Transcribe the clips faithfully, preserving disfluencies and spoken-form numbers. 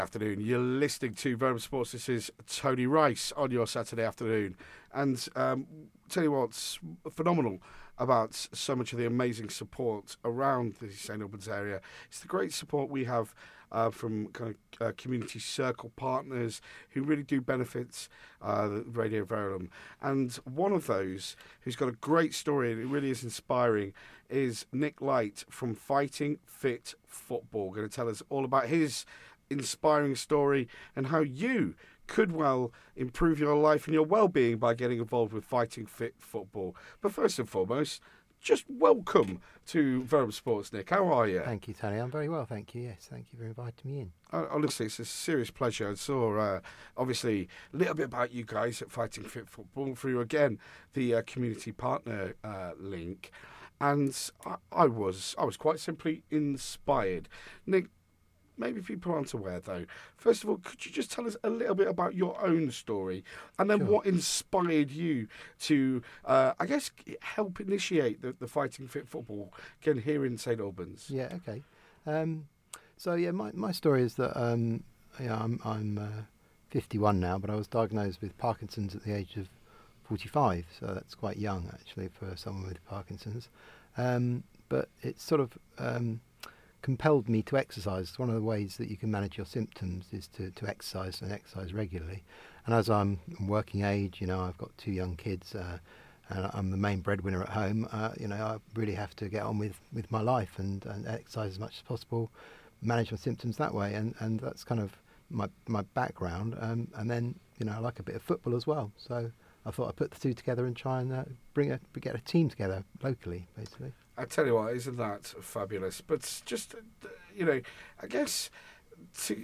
Afternoon. You're listening to Verve Sports. This is Tony Rice on your Saturday afternoon. And um, tell you what's phenomenal about so much of the amazing support around the Saint Albans area. It's the great support we have uh, from kind of uh, community circle partners who really do benefit uh, Radio Verulam. And one of those who's got a great story and it really is inspiring is Nick Light from Fighting Fit Football. Going to tell us all about his inspiring story and how you could well improve your life and your well-being by getting involved with Fighting Fit Football. But first and foremost, just welcome to Verulam Sports, Nick. How are you? Thank you, Tony. I'm very well, thank you. Yes, thank you for inviting me in. Uh, honestly, it's a serious pleasure. I saw, uh, obviously, a little bit about you guys at Fighting Fit Football through, again, the uh, community partner uh, link. And I, I was I was quite simply inspired. Nick, maybe people aren't aware, though. First of all, could you just tell us a little bit about your own story and then Sure. what inspired you to, uh, I guess, help initiate the, the Fighting Fit Football again here in Saint Albans? Yeah, okay. Um, so, yeah, my, my story is that um, yeah, I'm, I'm uh, fifty-one now, but I was diagnosed with Parkinson's at the age of forty-five, so that's quite young, actually, for someone with Parkinson's. Um, but it's sort of Um, compelled me to exercise. One of the ways that you can manage your symptoms is to, to exercise and exercise regularly. And as I'm working age, you know, I've got two young kids, uh, and I'm the main breadwinner at home. Uh, you know, I really have to get on with, with my life and, and exercise as much as possible, manage my symptoms that way. And, and that's kind of my my background. Um, and then, you know, I like a bit of football as well. So I thought I'd put the two together and try and uh, bring a get a team together locally, basically. I tell you what, isn't that fabulous? But just, uh, you know, I guess to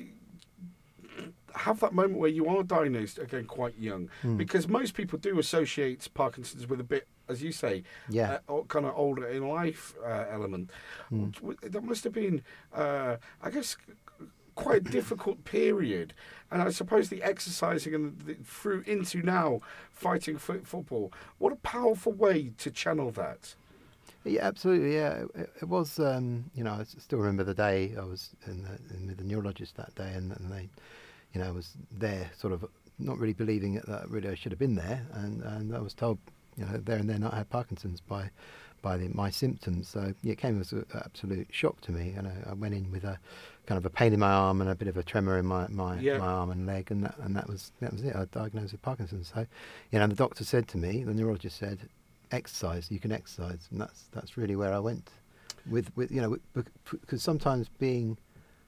have that moment where you are diagnosed, again, quite young, Mm. because most people do associate Parkinson's with a bit, as you say, Yeah. uh, kind of older in life uh, element. Mm. W- That must have been, uh, I guess, quite a difficult period. And I suppose the exercising and the, through into now Fighting Fit Football, what a powerful way to channel that. Yeah, absolutely. Yeah, it, it was. Um, you know, I s- still remember the day I was in, the, in with the neurologist that day, and, and they, you know, I was there, sort of not really believing it, that really I should have been there, and, and I was told, you know, there and then I had Parkinson's by, by the, my symptoms. So yeah, it came as an absolute shock to me, and I, I went in with a kind of a pain in my arm and a bit of a tremor in my my, Yeah. my arm and leg, and that and that was that was it. I was diagnosed with Parkinson's. So, you know, the doctor said to me, the neurologist said, exercise, you can exercise, and that's that's really where I went with with you know, because sometimes being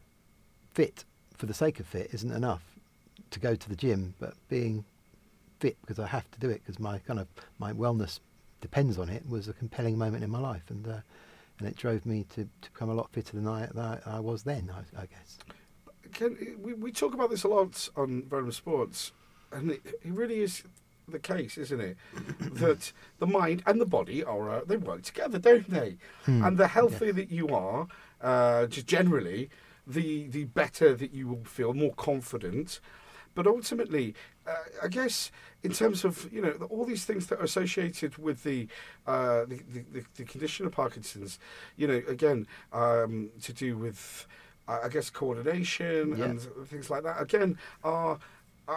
fit for the sake of fit isn't enough to go to the gym, but being fit because I have to do it because my kind of my wellness depends on it was a compelling moment in my life, and uh, and it drove me to, to become a lot fitter than I that I was then, I, I guess. Can, we, we talk about this a lot on Verulam Sports, and it, it really is the case, isn't it? That the mind and the body are uh, they work together, don't they? Hmm. And the healthier Yeah. that you are, uh, just generally, the the better that you will feel, more confident. But ultimately, uh, I guess in terms of, you know, all these things that are associated with the uh, the, the, the, the condition of Parkinson's, you know, again, um, to do with, uh, I guess, coordination Yeah. and things like that, again, are uh,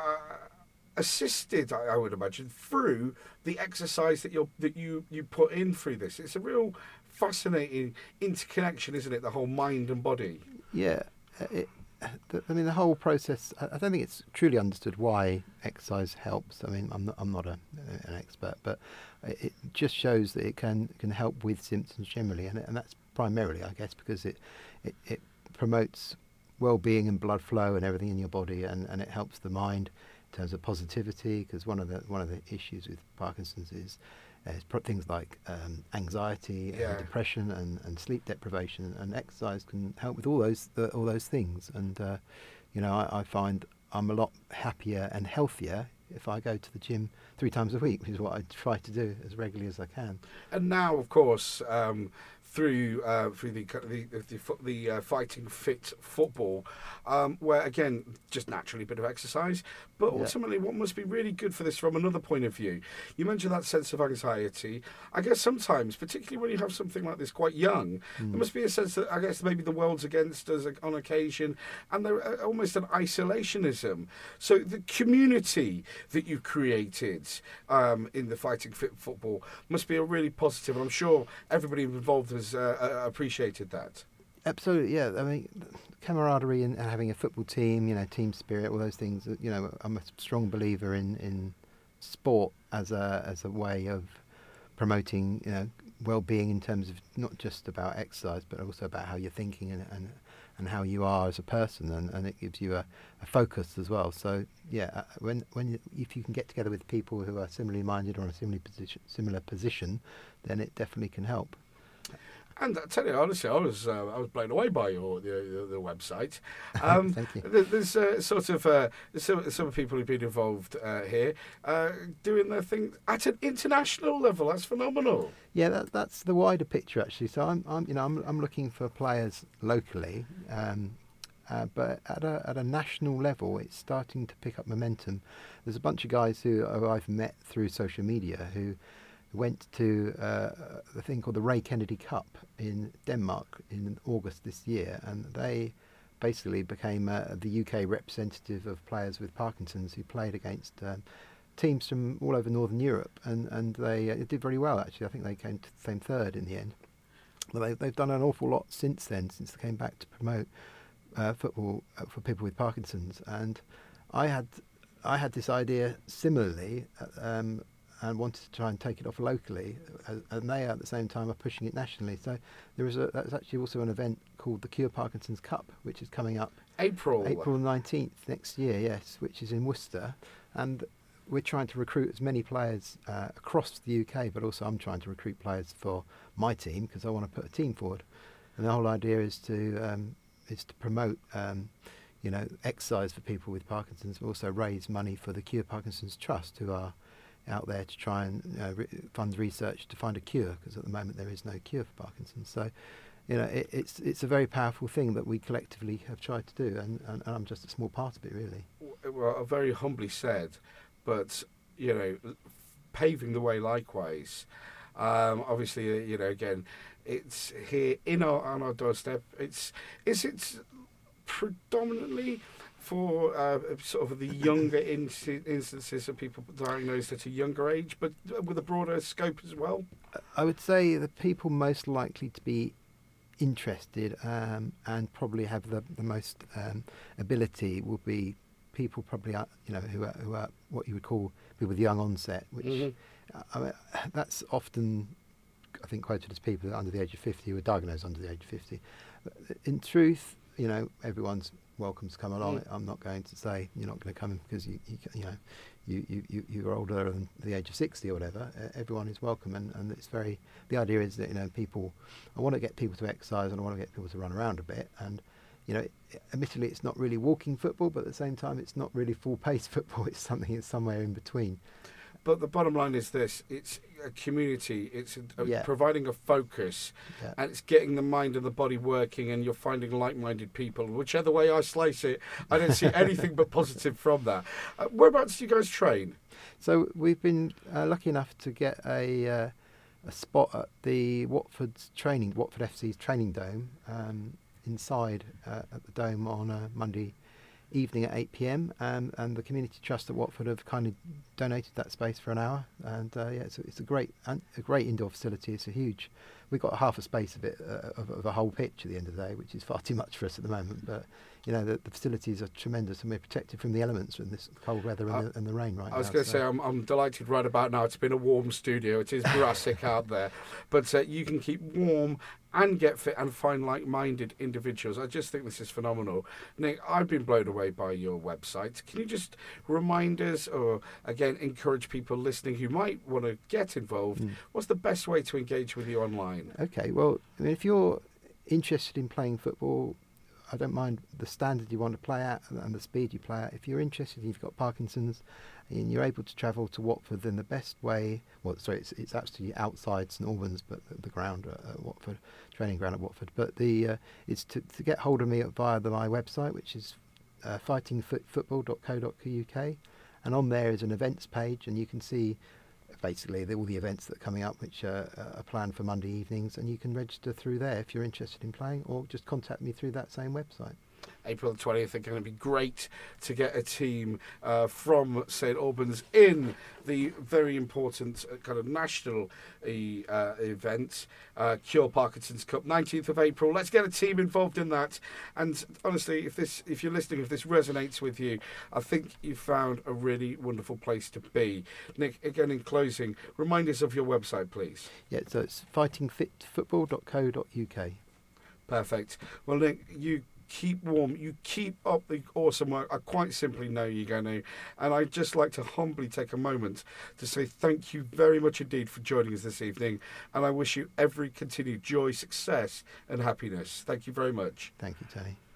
assisted, I, I would imagine, through the exercise that you that you you put in through this. It's a real fascinating interconnection, isn't it? The whole mind and body. Yeah, uh, it, the, I mean, the whole process. I, I don't think it's truly understood why exercise helps. I mean, I'm not, I'm not a, an expert, but it, it just shows that it can can help with symptoms generally, and and that's primarily, I guess, because it it, it promotes well-being and blood flow and everything in your body, and, and it helps the mind in terms of positivity. Because one of the one of the issues with Parkinson's is uh, pro- things like um, anxiety Yeah. and depression and, and sleep deprivation, and exercise can help with all those uh, all those things. And uh, you know, I, I find I'm a lot happier and healthier if I go to the gym three times a week, which is what I try to do as regularly as I can. And now, of course, um, through uh, through the the the, the uh, Fighting Fit football, um, where again just naturally a bit of exercise, but Yeah. ultimately what must be really good for this from another point of view. You mentioned that sense of anxiety. I guess sometimes, particularly when you have something like this quite young, there must be a sense that I guess maybe the world's against us on occasion, and there uh, almost an isolationism. So the community that you created um, in the Fighting Fit football must be a really positive, and I'm sure everybody involved has uh, uh, appreciated that. Absolutely, yeah. I mean, camaraderie and, and having a football team, you know, team spirit, all those things. You know, I'm a strong believer in, in sport as a as a way of promoting, you know, well-being in terms of not just about exercise, but also about how you're thinking and and, and how you are as a person, and, and it gives you a, a focus as well. So yeah, uh, when when you, if you can get together with people who are similarly minded or in a similar position, similar position, then it definitely can help. And I tell you honestly, I was uh, I was blown away by your the, the, the website. Um, Thank you. there- There's uh, sort of uh, there's some some people who've been involved uh, here uh, doing their thing at an international level. That's phenomenal. Yeah, that, that's the wider picture actually. So I'm, I'm you know, I'm, I'm looking for players locally, um, uh, but at a at a national level, it's starting to pick up momentum. There's a bunch of guys who, who I've met through social media who went to uh, a thing called the Ray Kennedy Cup in Denmark in August this year, and they basically became uh, the U K representative of players with Parkinson's who played against um, teams from all over Northern Europe, and, and they uh, did very well actually. I think they came to came third in the end. But they, they've done an awful lot since then, since they came back to promote uh, football uh, for people with Parkinson's. And I had I had this idea similarly, uh, um, and wanted to try and take it off locally, uh, and they at the same time are pushing it nationally. So there is a that's actually also an event called the Cure Parkinson's Cup, which is coming up April. April nineteenth next year, yes, which is in Worcester, and we're trying to recruit as many players uh, across the U K, but also I'm trying to recruit players for my team because I want to put a team forward. And the whole idea is to um, is to promote, um, you know, exercise for people with Parkinson's, but also raise money for the Cure Parkinson's Trust, who are out there to try and you know, re- fund research to find a cure, because at the moment there is no cure for Parkinson's. So, you know, it, it's it's a very powerful thing that we collectively have tried to do, and, and, and I'm just a small part of it, really. Well, very humbly said, but you know, paving the way likewise. Um, obviously, uh, you know, again, it's here in our on our doorstep. It's is it predominantly for uh, sort of the younger inc- instances of people diagnosed at a younger age, but with a broader scope as well? I would say the people most likely to be interested um, and probably have the, the most um, ability will be people probably are, you know, who are, who are what you would call people with young onset, which Mm-hmm. I mean, that's often, I think, quoted as people under the age of fifty who are diagnosed under the age of fifty. But in truth, you know, everyone's welcome to come along. Mm. I'm not going to say you're not going to come because you, you, you know, you, you, you, you're older than the age of sixty or whatever. Uh, everyone is welcome, and, and it's very, the idea is that, you know, people, I want to get people to exercise and I want to get people to run around a bit, and, you know, it, admittedly it's not really walking football, but at the same time it's not really full-paced football. It's something that's somewhere in between. But the bottom line is this: it's a community. It's a, a Yeah. providing a focus, Yeah. and it's getting the mind and the body working, and you're finding like-minded people. Whichever way I slice it, I don't see anything but positive from that. Uh, whereabouts do you guys train? So we've been uh, lucky enough to get a uh, a spot at the Watford's training, Watford F C's training dome, um, inside uh, at the dome on a Monday evening at eight p.m. Um, and the Community Trust at Watford have kindly donated that space for an hour. And uh, yeah, it's a, it's a great a great indoor facility. It's a huge. We've got half a space of it uh, of, of a whole pitch at the end of the day, which is far too much for us at the moment. But you know, the, the facilities are tremendous, and we're protected from the elements from this cold weather and, I- the, and the rain right now. I was going to so- say I'm, I'm delighted right about now. It's been a warm studio. It is brassic out there, but uh, you can keep warm and get fit and find like-minded individuals. I just think this is phenomenal. Nick, I've been blown away by your website. Can you just remind us, or again encourage people listening who might want to get involved? Mm. What's the best way to engage with you online? Okay, well, I mean, if you're interested in playing football, I don't mind the standard you want to play at and, and the speed you play at. If you're interested and you've got Parkinson's and you're able to travel to Watford, then the best way, well, sorry, it's, it's actually outside St Albans, but the, the ground at, at Watford, training ground at Watford. But the uh, it's to, to get hold of me via the, my website, which is uh, fighting football dot co dot U K, and on there is an events page, and you can see basically the, all the events that are coming up, which uh, are planned for Monday evenings, and you can register through there if you're interested in playing, or just contact me through that same website. April the twentieth are going to be great to get a team uh, from St Albans in the very important uh, kind of national uh, event, uh, Cure Parkinson's Cup, nineteenth of April. Let's get a team involved in that. And honestly, if this, if you're listening, if this resonates with you, I think you've found a really wonderful place to be. Nick, again in closing, remind us of your website, please. Yeah, so it's fighting fit football dot co dot U K. Perfect. Well, Nick, you keep warm, you keep up the awesome work. I quite simply know you're going to. And I'd just like to humbly take a moment to say thank you very much indeed for joining us this evening. And I wish you every continued joy, success and happiness. Thank you very much. Thank you, Tony.